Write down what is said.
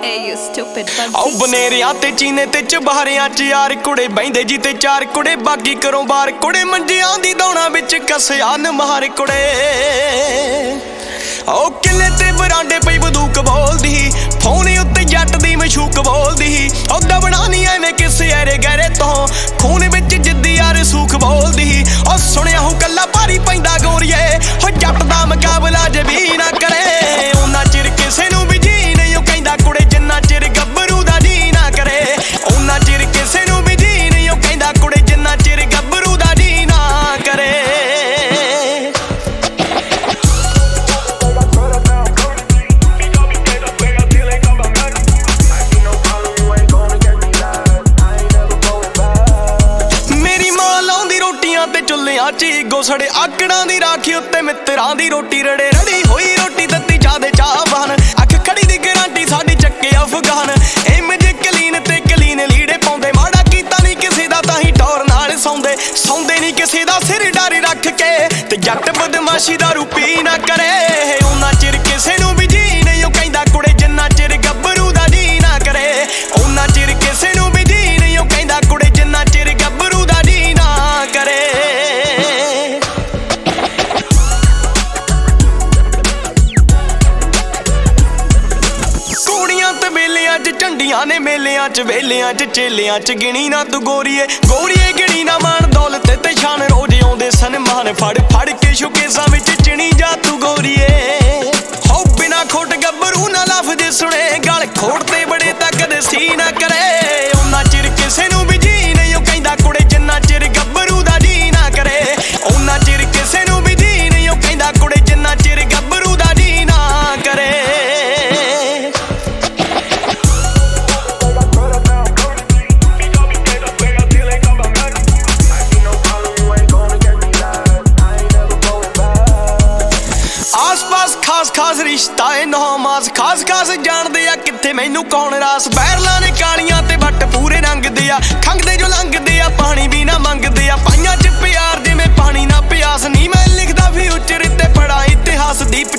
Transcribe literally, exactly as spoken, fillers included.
ਆਉ ਬਨੇਰਿਆਂ ਤੇ ਚੀਨੇ ਤੇ ਚਬਾਰਿਆਂ ਚ ਯਾਰ ਕੁੜੇ ਬੈਂਦੇ ਜੀ ਤੇ ਚਾਰ ਕੁੜੇ ਬਾਗੀ ਕਰੋ ਬਾਰ ਕੁੜੇ ਮੰਜਿਆਂ ਦੀ ਦੌਣਾ ਵਿੱਚ ਕਸਿਆ ਨਮਾਰ ਕੁੜੇ ਉਹ ਕਿਲੇ ਤੇ ਬਰਾਂਡੇ ਪਈ ਬੰਦੂਕ ਬੋਲਦੀ ਫੋਨ ਉੱਤੇ ਜੱਟ ਦੀ ਮਸ਼ੂਕ ਬੋਲਦੀ ਉਹ ਦਬਣਾ ਨਹੀਂ ਐਵੇਂ ਕਿਸੇ ਐਰੇ ਗਹਿਰੇ ਤੋਂ ਖੂਨ ਵਿੱਚ ਜਿੱਦੀ ਯਾਰ ਸੂਖ ਬੋਲਦੀ ਉਹ ਸੁਣਿਆ ਹੋ ਕੱਲਾ ਭਾਰੀ ਪੈਂਦਾ ਗੋਰੀਏ ਹੋ ਜੱਟ ਦਾ ਮੁਕਾਬਲਾ ਜੇ ਵੀ ਨਾ ਕਰੇ ਉਹਨਾਂ ਚਿਰ ਕਿਸੇ ਨੂੰ ਵੀ ਜੀ ਨਹੀਂ ਉਹ ਕਹਿੰਦਾ ਕੁੜੇ ਜਿੰਨਾ ਚਿਰ ਗੱਭਰੂ ਦਾ ਜੀ ਨਾ ਕਰੇ ਉਹਨਾਂ ਚਿਰ ਕਿਸੇ ਨੂੰ ਵੀ ਜੀ ਨਹੀਂ ਉਹ ਕਹਿੰਦਾ ਕੁੜੇ ਜਿੰਨਾ ਚਿਰ ਗੱਭਰੂ ਦਾ ਜੀ ਨਾ ਕਰੇ ਚੁੱਲਿਆਂ ਚ ਗੋਸੜੇ ਆਕੜਾਂ ਦੀ ਰਾਖੀ ਉੱਤੇ ਮਿੱਤਰਾਂ ਦੀ ਰੋਟੀ ਰੜੇ ਰੜੀ ਹੋਈ ਰੋਟੀ ਦਿੱਤੀ ਚਾਦੇ ਚਾਹਵਾਨ ਅੱਖ ਖੜੀ ਦੀ ਗਰੰਟੀ ਸਾਡੀ ਚੱਕੇ ਅਫਗਾਨ ਇਮੇਜ ਕਲੀਨ ਤੇ ਕਲੀਨ ਲੀੜੇ ਪਾਉਂਦੇ ਮਾੜਾ ਕੀਤਾ ਨਹੀਂ ਕਿਸੇ ਦਾ ਤਾਂ ਹੀ ਟੌਰ ਨਾਲ ਸੌਂਦੇ ਸੌਂਦੇ ਨਹੀਂ ਕਿਸੇ ਦਾ ਸਿਰ ਡਾਰੀ ਰੱਖ ਕੇ ਤੇ ਜੱਟ ਬਦਮਾਸ਼ੀ ਦਾ ਰੂਪੀ ਨਾ ਕਰੇ ਉਹਨਾਂ ਚਿਰ ਕਿਸੇ ਨੂੰ ਵੀ ਜੀ ਨਹੀਂ ਉਹ ਕਹਿੰਦਾ ਕੁੜੇ ਜਿੰਨਾ ਚਿਰ ਗੱਭਰੂ ਦਾ ਜੀ ਨਾ ਕਰੇ ਉਹਨਾਂ ਚਿਰ ਕਿਸੇ ਨੂੰ ਵੀ ਜੀ ਨਹੀਂ ਉਹ ਕਹਿੰਦਾ ਕੁੜੇ ਜਿੰਨਾ ਚਿਰ ਗੱਭਰੂ ਦਾ ਜੀ ਨਾ ਕਰੇ ਝੰਡੀਆਂ ਨੇ ਮੇਲਿਆਂ ਚ ਵੇਲਿਆਂ ਚ ਚੇਲਿਆਂ ਚ ਗਿਣੀ ਨਾ ਤੂੰ ਗੋਰੀਏ ਗੋਰੀਏ ਗਿਣੀ ਨਾ ਮਾਣ ਦੌਲਤ ਤੇ ਸ਼ਾਨ ਰੋਜ਼ ਆਉਂਦੇ ਸਨਮਾਨ ਫੜ ਫੜ ਕੇ ਸ਼ੁਕੇਸਾਂ ਵਿੱਚ ਚਿਣੀ ਜਾ ਤੂੰ ਗੋਰੀਏ ਹੋ ਬਿਨਾ ਖੋਟ ਗੱਭਰੂ ਨਾ ਲਫ਼ਜ਼ ਸੁਣੇ ਗਲ ਖੋੜ ਤੇ ਬੜੇ ਤਾਂ ਕਦੇ ਸੀ ਨਾ ਕਰੇ ਉਹਨਾਂ ਚਿਰ ਕਿਸੇ ਨੂੰ ਵੀ ਜੀ ਨਹੀਂ ਉਹ ਕਹਿੰਦਾ ਕੁੜੇ ਜਿੰਨਾ ਚਿਰ ਗੱਭਰੂ ਦਾ ਜੀ ਨਾ ਕਰੇ ਉਹਨਾਂ ਚਿਰ ਕਿਸੇ ਨੂੰ ਵੀ ਜੀ ਨਹੀਂ ਉਹ ਕਹਿੰਦਾ ਕੁੜੇ ਜਿੰਨਾ ਚਿਰ ਗੱਭਰੂ ਦਾ ਜੀ ਨਾ ਕਰੇ ਖਾਸ ਖਾਸ ਰਿਸ਼ਤਾ ਏ ਨੌਮਾਸ ਖਾਸ ਖਾਸ ਜਾਣਦੇ ਆ ਕਿੱਥੇ ਮੈਨੂੰ ਕੌਣ ਰਾਸ ਬੈਰਲਾਂ ਨੇ ਕਾਲੀਆਂ ਤੇ ਵੱਟ ਪੂਰੇ ਰੰਗਦੇ ਆ ਖੰਗਦੇ ਜੋ ਲੰਘਦੇ ਆ ਪਾਣੀ ਵੀ ਨਾ ਮੰਗਦੇ ਆ ਪਾਈਆਂ ਚ ਪਿਆਰ ਜਿਵੇਂ ਪਾਣੀ ਨਾ ਪਿਆਸ ਨਹੀਂ ਮੈਂ ਲਿਖਦਾ ਫਿਊਚਰ ਤੇ ਬੜਾ ਇਤਿਹਾਸ ਦੀਪ